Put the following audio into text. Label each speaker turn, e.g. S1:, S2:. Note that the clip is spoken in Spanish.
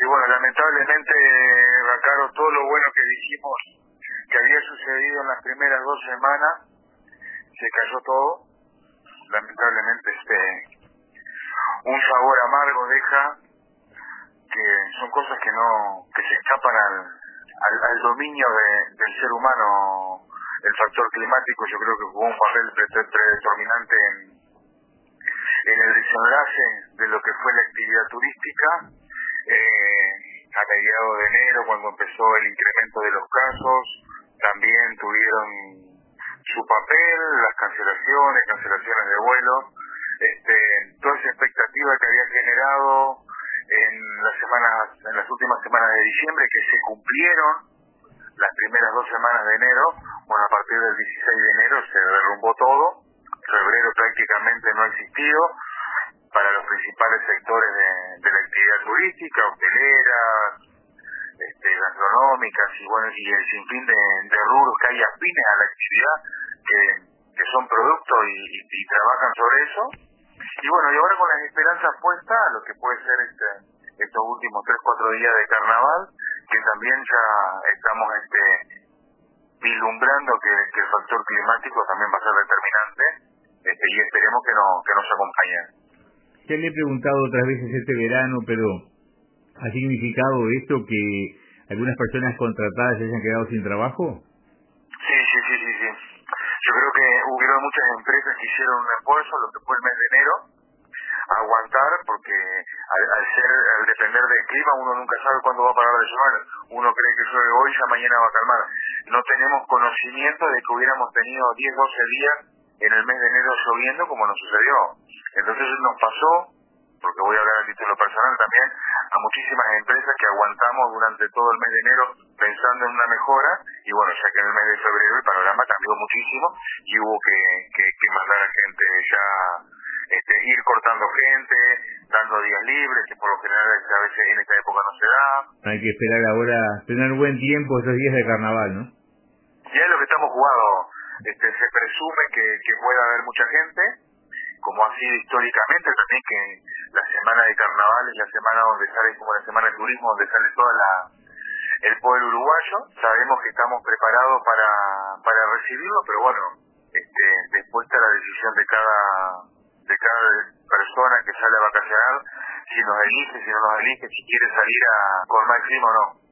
S1: Y bueno, lamentablemente, Bacaro, todo lo bueno que dijimos que había sucedido en las primeras 2 semanas, se cayó todo. Lamentablemente, un sabor amargo deja, que son cosas que no, que se escapan al dominio del ser humano. El factor climático yo creo que jugó un papel predeterminante en el desenlace de lo que fue la actividad turística. A mediados de enero, cuando empezó el incremento de los casos, también tuvieron su papel, las cancelaciones de vuelos, toda esa expectativa que había generado en las últimas semanas de diciembre, que se cumplieron las primeras 2 semanas de enero. Bueno, a partir del 16 de enero se derrumbó todo. Febrero prácticamente no ha existido para los principales sectores de la actividad turística, hoteleras, gastronómicas y bueno, y el sinfín de rubros que hay afines a la actividad que son productos y trabajan sobre eso. Y bueno, y ahora con las esperanzas puestas a lo que puede ser estos últimos 3-4 días de carnaval, que también ya estamos vislumbrando que el factor climático también va a ser determinante, y esperemos que nos acompañe.
S2: Ya le he preguntado otras veces este verano, pero ¿ha significado esto que algunas personas contratadas se hayan quedado sin trabajo?
S1: Sí. Yo creo que hubieron muchas empresas que hicieron un esfuerzo, lo que fue el mes de enero, a aguantar, porque al depender del clima uno nunca sabe cuándo va a parar de llover. Uno cree que llueve hoy, ya mañana va a calmar. No tenemos conocimiento de que hubiéramos tenido 10-12 días en el mes de enero lloviendo como nos sucedió. Entonces nos pasó, porque voy a hablar a título personal también, a muchísimas empresas que aguantamos durante todo el mes de enero pensando en una mejora, y bueno, ya que en el mes de febrero el panorama cambió muchísimo y hubo que mandar a gente ya, ir cortando gente, dando días libres, que por lo general a veces en esta época no se da.
S2: Hay que esperar ahora, tener buen tiempo esos días de carnaval, ¿no?
S1: Ya es lo que estamos jugando. Se presume que pueda haber mucha gente, como ha sido históricamente también, que la semana de carnaval es la semana donde sale, como la semana de turismo, donde sale todo el pueblo uruguayo. Sabemos que estamos preparados para recibirlo, pero bueno, después está la decisión de cada persona que sale a vacacionar, si nos elige, si no nos elige, si quiere salir con mal clima o no.